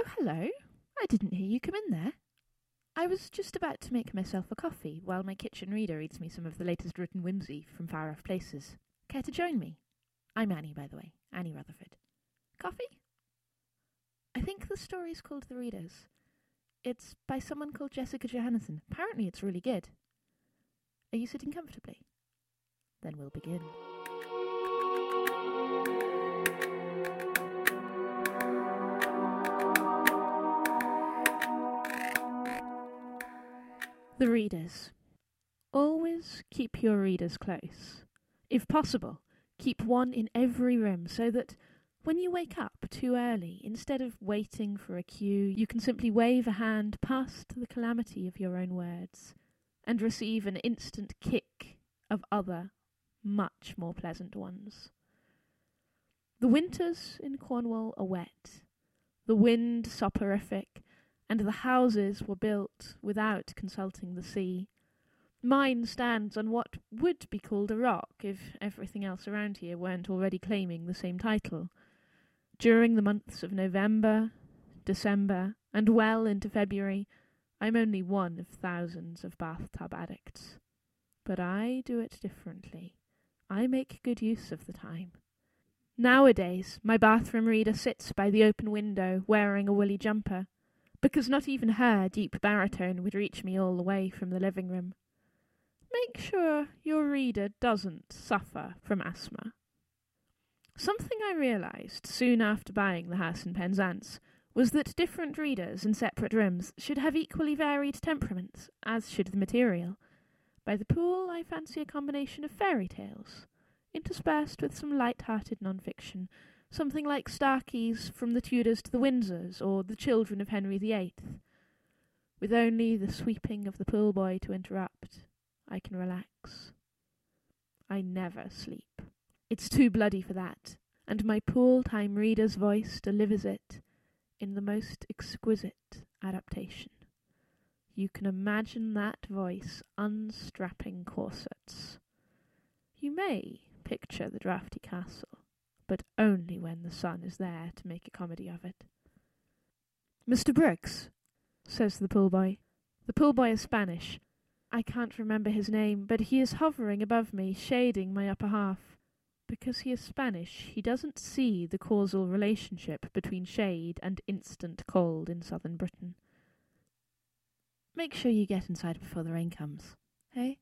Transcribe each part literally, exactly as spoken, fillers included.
Oh, hello. I didn't hear you come in there. I was just about to make myself a coffee while my kitchen reader reads me some of the latest written whimsy from far-off places. Care to join me? I'm Annie, by the way. Annie Rutherford. Coffee? I think the story's called The Readers. It's by someone called Jessica Johannesson. Apparently it's really good. Are you sitting comfortably? Then we'll begin. The Readers. Always keep your readers close. If possible, keep one in every room so that when you wake up too early, instead of waiting for a cue, you can simply wave a hand past the calamity of your own words and receive an instant kick of other, much more pleasant ones. The winters in Cornwall are wet, the wind soporific, and the houses were built without consulting the sea. Mine stands on what would be called a rock if everything else around here weren't already claiming the same title. During the months of November, December, and well into February, I'm only one of thousands of bathtub addicts. But I do it differently. I make good use of the time. Nowadays, my bathroom reader sits by the open window wearing a woolly jumper, because not even her deep baritone would reach me all the way from the living room. Make sure your reader doesn't suffer from asthma. Something I realised soon after buying the house in Penzance was that different readers in separate rooms should have equally varied temperaments, as should the material. By the pool I fancy a combination of fairy tales, interspersed with some light-hearted non-fiction, something like Starkey's From the Tudors to the Windsors, or The Children of Henry the Eighth. With only the sweeping of the pool boy to interrupt, I can relax. I never sleep. It's too bloody for that, and my pool-time reader's voice delivers it in the most exquisite adaptation. You can imagine that voice unstrapping corsets. You may picture the draughty castle, but only when the sun is there to make a comedy of it. Mister Briggs, says the pool boy. The pool boy is Spanish. I can't remember his name, but he is hovering above me, shading my upper half. Because he is Spanish, he doesn't see the causal relationship between shade and instant cold in southern Britain. Make sure you get inside before the rain comes, eh?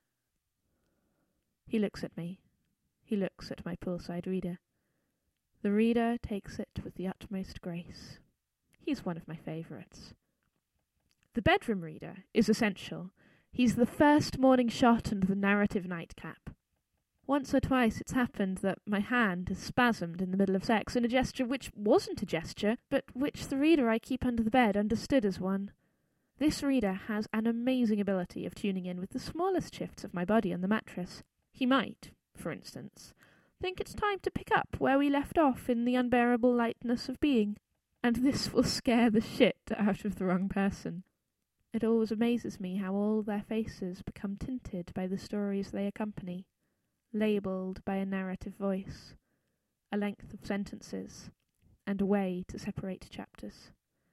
He looks at me. He looks at my poolside reader. The reader takes it with the utmost grace. He's one of my favourites. The bedroom reader is essential. He's the first morning shot and the narrative nightcap. Once or twice it's happened that my hand has spasmed in the middle of sex in a gesture which wasn't a gesture, but which the reader I keep under the bed understood as one. This reader has an amazing ability of tuning in with the smallest shifts of my body on the mattress. He might, for instance, think it's time to pick up where we left off in the unbearable lightness of being, and this will scare the shit out of the wrong person. It always amazes me how all their faces become tinted by the stories they accompany, labelled by a narrative voice, a length of sentences, and a way to separate chapters.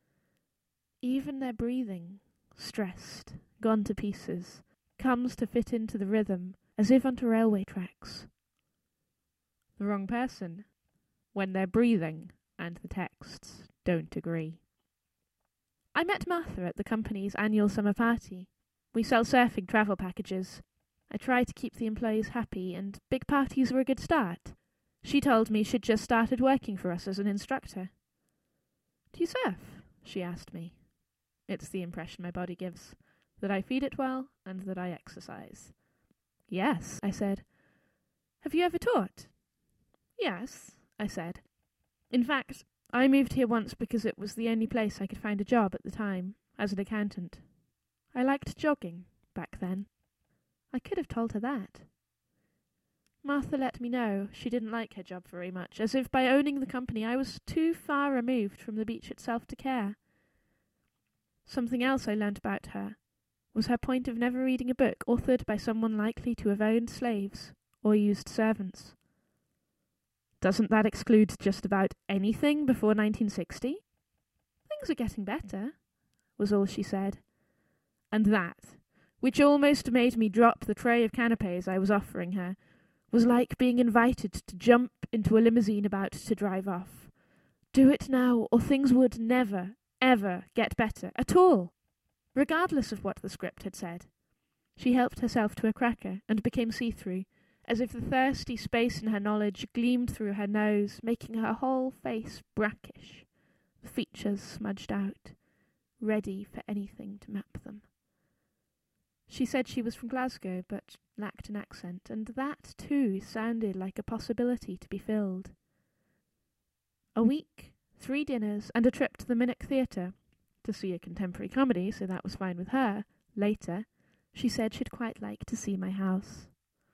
Even their breathing, stressed, gone to pieces, comes to fit into the rhythm as if onto railway tracks. The wrong person, when their breathing and the texts don't agree. I met Martha at the company's annual summer party. We sell surfing travel packages. I try to keep the employees happy, and big parties were a good start. She told me she'd just started working for us as an instructor. Do you surf? She asked me. It's the impression my body gives, that I feed it well and that I exercise. Yes, I said. Have you ever taught? Yes, I said. In fact, I moved here once because it was the only place I could find a job at the time, as an accountant. I liked jogging back then. I could have told her that. Martha let me know she didn't like her job very much, as if by owning the company I was too far removed from the beach itself to care. Something else I learnt about her was her point of never reading a book authored by someone likely to have owned slaves or used servants. Doesn't that exclude just about anything before nineteen sixty? Things are getting better, was all she said. And that, which almost made me drop the tray of canapes I was offering her, was like being invited to jump into a limousine about to drive off. Do it now, or things would never, ever get better at all, regardless of what the script had said. She helped herself to a cracker and became see-through, as if the thirsty space in her knowledge gleamed through her nose, making her whole face brackish, the features smudged out, ready for anything to map them. She said she was from Glasgow, but lacked an accent, and that, too, sounded like a possibility to be filled. A week, three dinners, and a trip to the Minnock Theatre, to see a contemporary comedy, so that was fine with her. Later, she said she'd quite like to see my house.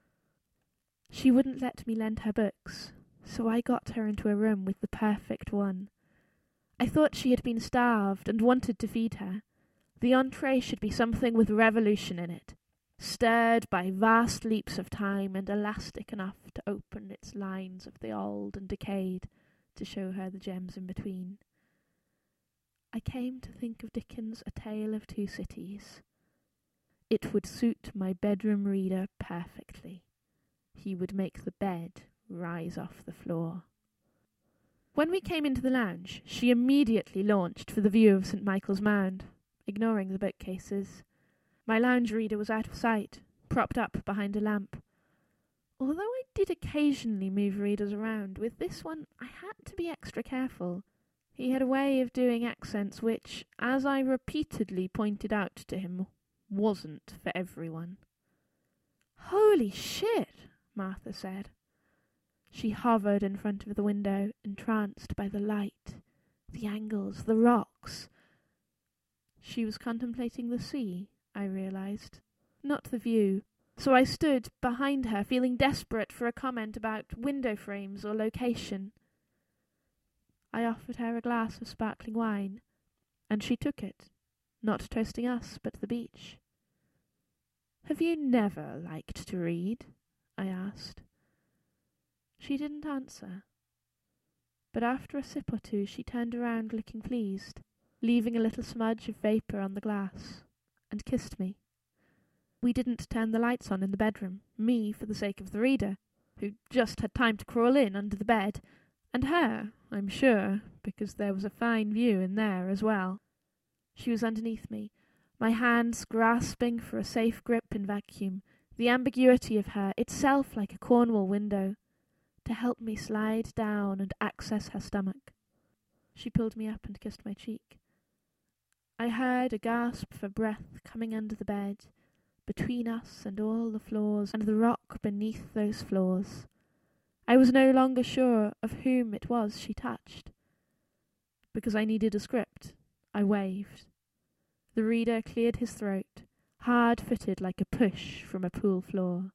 She wouldn't let me lend her books, so I got her into a room with the perfect one. I thought she had been starved and wanted to feed her. The entree should be something with revolution in it, stirred by vast leaps of time and elastic enough to open its lines of the old and decayed, to show her the gems in between. I came to think of Dickens' A Tale of Two Cities. It would suit my bedroom reader perfectly. He would make the bed rise off the floor. When we came into the lounge, she immediately launched for the view of St Michael's Mound, ignoring the bookcases. My lounge reader was out of sight, propped up behind a lamp. Although I did occasionally move readers around, with this one I had to be extra careful. He had a way of doing accents which, as I repeatedly pointed out to him, wasn't for everyone. "Holy shit," Martha said. She hovered in front of the window, entranced by the light, the angles, the rocks. She was contemplating the sea, I realized, not the view, so I stood behind her, feeling desperate for a comment about window frames or location. I offered her a glass of sparkling wine, and she took it, not toasting us, but the beach. "Have you never liked to read?" I asked. She didn't answer, but after a sip or two she turned around looking pleased, leaving a little smudge of vapour on the glass, and kissed me. We didn't turn the lights on in the bedroom, me for the sake of the reader, who just had time to crawl in under the bed, and her, I'm sure, because there was a fine view in there as well. She was underneath me, my hands grasping for a safe grip in vacuum, the ambiguity of her, itself like a Cornwall window, to help me slide down and access her stomach. She pulled me up and kissed my cheek. I heard a gasp for breath coming under the bed, between us and all the floors and the rock beneath those floors. I was no longer sure of whom it was she touched. Because I needed a script, I waved. The reader cleared his throat, hard-footed like a push from a pool floor.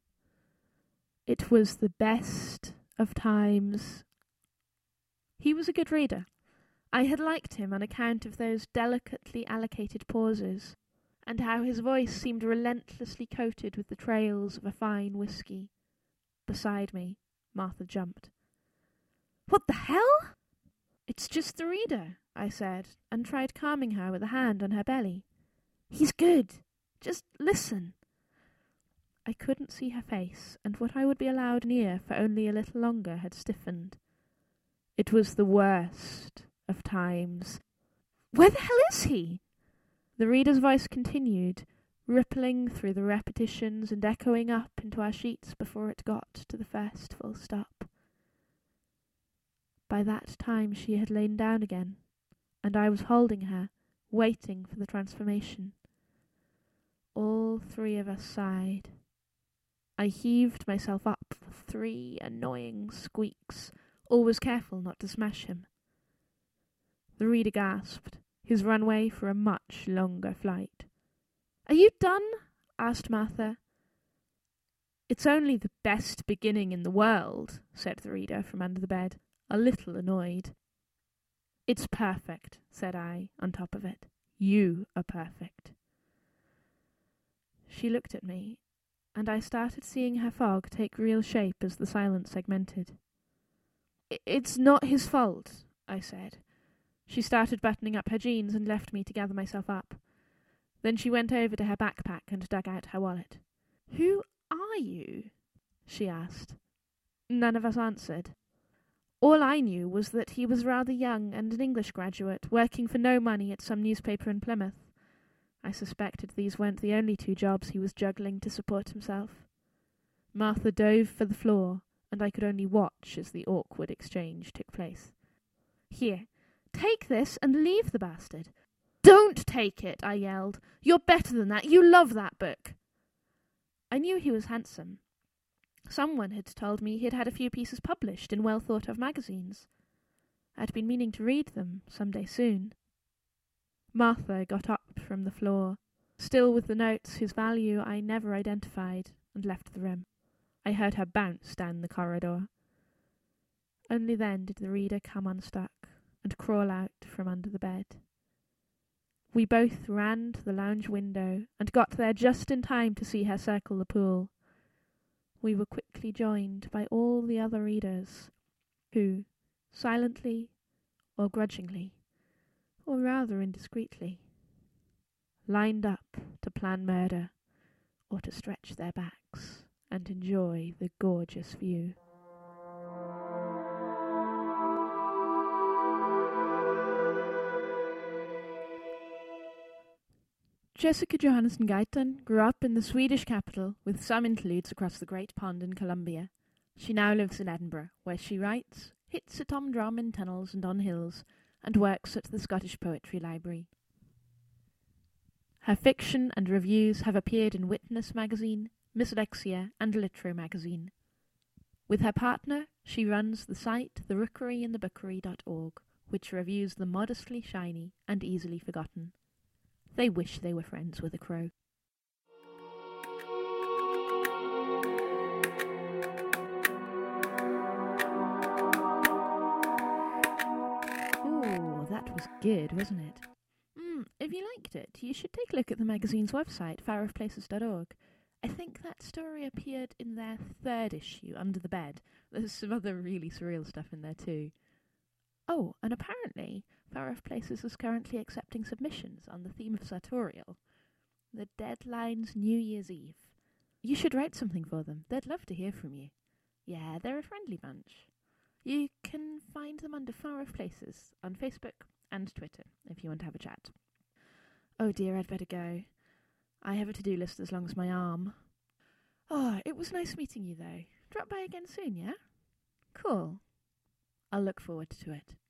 It was the best of times. He was a good reader. I had liked him on account of those delicately allocated pauses, and how his voice seemed relentlessly coated with the trails of a fine whisky. Beside me, Martha jumped. "What the hell?" "It's just the reader," I said, and tried calming her with a hand on her belly. "He's good. Just listen." I couldn't see her face, and what I would be allowed near for only a little longer had stiffened. It was the worst of times. "Where the hell is he?" The reader's voice continued, rippling through the repetitions and echoing up into our sheets before it got to the first full stop. By that time she had lain down again, and I was holding her, waiting for the transformation. All three of us sighed. I heaved myself up with three annoying squeaks, always careful not to smash him. The reader gasped, his runway for a much longer flight. "Are you done?" asked Martha. "It's only the best beginning in the world," said the reader from under the bed, a little annoyed. "It's perfect," said I, on top of it. "You are perfect." She looked at me, and I started seeing her fog take real shape as the silence segmented. "It's not his fault," I said. She started buttoning up her jeans and left me to gather myself up. Then she went over to her backpack and dug out her wallet. "Who are you?" she asked. None of us answered. All I knew was that he was rather young and an English graduate, working for no money at some newspaper in Plymouth. I suspected these weren't the only two jobs he was juggling to support himself. Martha dove for the floor, and I could only watch as the awkward exchange took place. "Here, take this and leave the bastard." "Don't take it," I yelled. "You're better than that. You love that book." I knew he was handsome. Someone had told me he had had a few pieces published in well-thought-of magazines. I'd been meaning to read them some day soon. Martha got up from the floor, still with the notes whose value I never identified, and left the room. I heard her bounce down the corridor. Only then did the reader come unstuck and crawl out from under the bed. We both ran to the lounge window and got there just in time to see her circle the pool. We were quickly joined by all the other readers, who, silently or grudgingly, or rather indiscreetly, lined up to plan murder or to stretch their backs and enjoy the gorgeous view. Jessica Johannesson Guyton grew up in the Swedish capital with some interludes across the Great Pond in Colombia. She now lives in Edinburgh, where she writes, hits a tom drum in tunnels and on hills, and works at the Scottish Poetry Library. Her fiction and reviews have appeared in Witness magazine, Dyslexia, and Litero magazine. With her partner, she runs the site the rookery in the bookery dot org, which reviews the modestly shiny and easily forgotten. They wish they were friends with a crow. Ooh, that was good, wasn't it? Mm, if you liked it, you should take a look at the magazine's website, far off places dot org. I think that story appeared in their third issue, Under the Bed. There's some other really surreal stuff in there too. Oh, and apparently, Far Off Places is currently accepting submissions on the theme of sartorial. The deadline's New Year's Eve. You should write something for them. They'd love to hear from you. Yeah, they're a friendly bunch. You can find them under Far Off Places on Facebook and Twitter if you want to have a chat. Oh dear, I'd better go. I have a to-do list as long as my arm. Oh, it was nice meeting you though. Drop by again soon, yeah? Cool. I'll look forward to it.